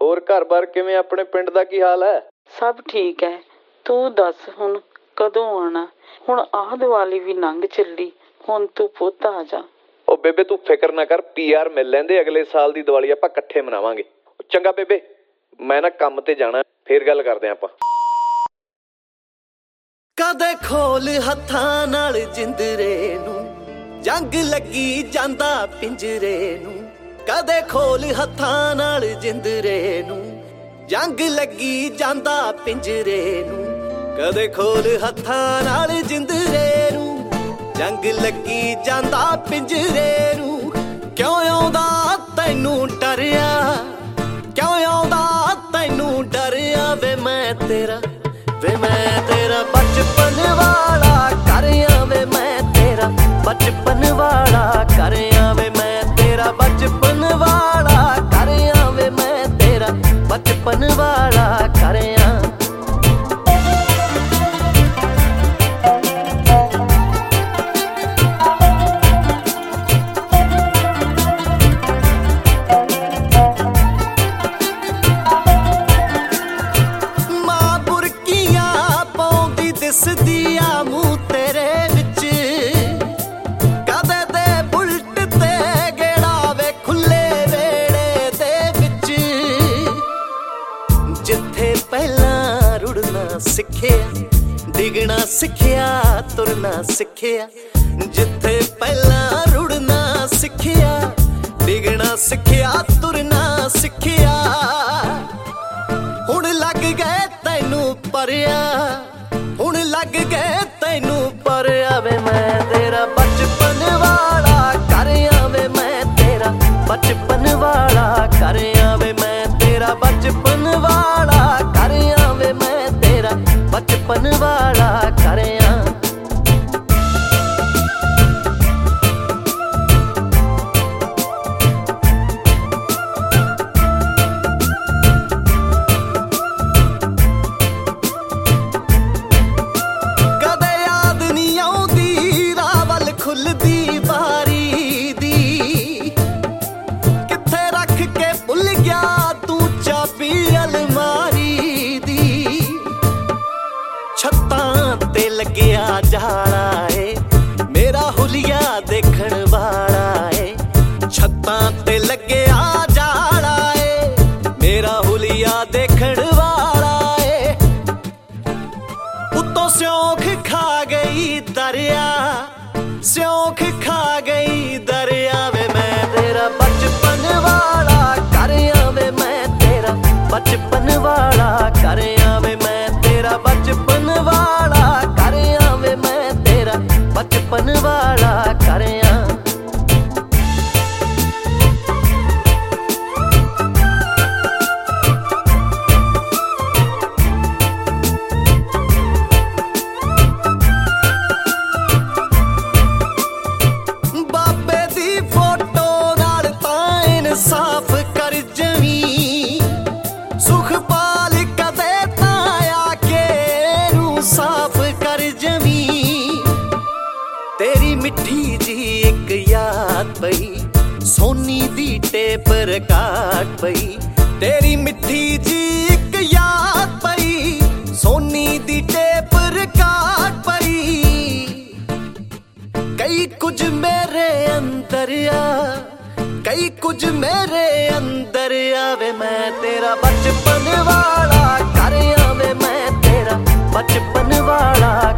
ਹੋਰ ਘਰ-ਬਾਰ ਕਿਵੇਂ? ਆਪਣੇ ਪਿੰਡ ਦਾ ਕੀ ਹਾਲ ਹੈ? ਸਭ ਠੀਕ ਹੈ। ਤੂੰ ਦੱਸ ਹੁਣ ਕਦੋਂ ਆਉਣਾ? ਹੁਣ ਆਹ ਦੀਵਾਲੀ ਵੀ ਲੰਘ ਚੱਲੀ, ਹੁਣ ਤੂੰ ਪੁੱਤ ਆ ਜਾ। ਉਹ ਬੇਬੇ ਤੂੰ ਫਿਕਰ ਨਾ ਕਰ, PR ਮਿਲ ਲੈਂਦੇ, ਅਗਲੇ ਸਾਲ ਦੀ ਦੀਵਾਲੀ ਆਪਾਂ ਇਕੱਠੇ ਮਨਾਵਾਂਗੇ। ਚੰਗਾ ਬੇਬੇ, ਮੈਂ ਨਾ ਕੰਮ ਤੇ ਜਾਣਾ, ਫੇਰ ਗੱਲ ਕਰਦੇ ਆਪਾਂ। ਕਦੇ ਖੋਲ ਹੱਥਾਂ ਨਾਲ ਜਿੰਦਰੇ ਨੂੰ, ਜੰਗ ਲੱਗੀ ਜਾਂਦਾ ਪਿੰਜਰੇ ਨੂੰ। ਕਦੇ ਖੋਲ ਹੱਥਾਂ ਨਾਲ ਜਿੰਦਰੇ ਨੂੰ, ਜੰਗ ਲੱਗੀ ਜਾਂਦਾ ਪਿੰਜਰੇ ਨੂੰ। ਕਦੇ ਖੋਲ ਹੱਥਾਂ ਨਾਲ ਜਿੰਦਰੇ ਨੂੰ, ਜੰਗ ਲੱਗੀ ਜਾਂਦਾ ਪਿੰਜਰੇ ਨੂੰ। ਕਿਉਂ ਆਉਂਦਾ ਤੈਨੂੰ ਡਰਿਆ, ਕਿਉਂ ਆਉਂਦਾ ਤੈਨੂੰ ਡਰਿਆ ਵੇ ਮੈਂ ਤੇਰਾ, ਵੇ ਮੈਂ ਤੇਰਾ ਬਚਪਨ ਵਾਲਾ ਕਰਿਆ ਵੇ ਮੈਂ ਤੇਰਾ, ਬਚਪਨ ਵਾਲਾ ਕਰਿਆ ਵੇ ਮੈਂ ਤੇਰਾ, ਬਚਪਨ ਵਾਲਾ ਕਰਿਆ ਵੇ ਮੈਂ ਤੇਰਾ, ਬਚਪਨ ਵਾਲਾ ਕਰਿਆ। ਮਾਂ ਬੁਰਕੀਆਂ ਪਾਉਂਦੀ ਦਿਸਦੀ ਆ ਮੂੰਹ ਤੇਰੇ ਵਿੱਚ, ਕਦੇ ਦੇ ਬੁਲਟ ਤੇ ਗੇੜਾ ਵੇ ਖੁੱਲੇ ਵੇੜੇ ਦੇ ਵਿੱਚ। ਜਿੱਥੇ ਪਹਿਲਾਂ ਰੁੜਨਾ ਸਿੱਖਿਆ, ਡਿੱਗਣਾ ਸਿੱਖਿਆ, ਤੁਰਨਾ ਸਿੱਖਿਆ। ਜਿੱਥੇ ਪਹਿਲਾਂ ਰੁੜਨਾ ਸਿੱਖਿਆ, ਡਿੱਗਣਾ ਸਿੱਖਿਆ, ਤੁਰਨਾ ਸਿੱਖਿਆ। ਹੁਣ ਲੱਗ ਗਏ ਤੈਨੂੰ ਪਰਿਆ, ਹੁਣ ਲੱਗ ਗਏ ਤੈਨੂੰ ਪਰਿਆ ਵੇ ਮੈਂ ਤੇਰਾ, ਬਚਪਨ ਵਾਲਾ ਕਰਿਆ ਵੇ ਮੈਂ ਤੇਰਾ, ਬਚਪਨ ਵਾਲਾ ਕਰਿਆ ਵੇ ਮੈਂ ਤੇਰਾ, ਬਚਪਨ ਵਾਲਾ ਕਰਿਆ ਵੇ ਮੈਂ ਤੇਰਾ, ਬਚਪਨ ਵਾਲਾ ਕਰਿਆ। ਕਦੇ ਯਾਦ ਨਹੀਂ ਆਉਂਦੀ ਰਾਹ ਵੱਲ ਖੁੱਲਦੀ ਬਾਰੀ ਦੀ, ਕਿੱਥੇ ਰੱਖ ਕੇ ਭੁੱਲ ਗਿਆ ਤੂੰ ਚਾਬੀ ਅਲਮਾਰੀ ਦੀ। ਛੱਤਾਂ ਤੇ ਲੱਗਿਆ ਜਾਲਾ ਏ, ਮੇਰਾ ਹੁਲੀਆ ਦੇਖਣ ਵਾਲਾ ਏ। ਛੱਤਾਂ ਤੇ ਲੱਗਿਆ ਜਾਲਾ ਏ, ਮੇਰਾ ਹੁਲੀਆ ਦੇਖਣ ਵਾਲਾ ਏ। ਉੱਤੋਂ ਸਿਉਂਖ ਖਾ ਗਈ ਦਰਿਆ, ਸਿਉਂਖ ਖਾ ਗਈ ਦਰਿਆ ਵੇ ਮੈਂ ਤੇਰਾ, ਬਚਪਨ ਵਾਲਾ ਕਰਿਆ ਵੇ ਮੈਂ ਤੇਰਾ, ਬਚਪਨ ਵਾਲਾ ਕਰਿਆ ਵੇ ਮੈਂ ਤੇਰਾ, ਬਚਪਨ ਵਾਲਾ ਕਰਿਆ ਵੇ ਮੈਂ ਤੇਰਾ, ਬਚਪਨ ਵਾਲਾ ਕਰਿਆ। ਬਾਬੇ ਦੀ ਫੋਟੋ ਨਾਲ ਤਾਂ ਇਨਸਾਫ ਕਰ ਜਵੀਂ, ਸੁਖਪਾਲ ਕਦੇ ਤਾਂ ਆ ਕੇ ਨੂੰ ਸਾਫ਼ ਕਰ ਜਵੀਂ। ਤੇਰੀ ਮਿੱਠੀ ਜੀ ਇੱਕ ਯਾਦ ਪਈ, ਸੋਨੀ ਦੀ ਟੇਪ ਰਿਕਾਰਡ ਪਈ। ਤੇਰੀ ਮਿੱਠੀ ਜੀ ਇੱਕ ਯਾਦ ਪਈ, ਸੋਨੀ ਦੀ ਟੇਪ ਰਿਕਾਰਡ ਪਈ। ਕਈ ਕੁਝ ਮੇਰੇ ਅੰਦਰ ਆ, ਕਈ ਕੁਝ ਮੇਰੇ ਅੰਦਰ ਆ ਵੇ ਮੈਂ ਤੇਰਾ, ਬਚਪਨ ਵਾਲਾ ਕਰਿਆ ਵੇ ਮੈਂ ਤੇਰਾ, ਬਚਪਨ ਵਾਲਾ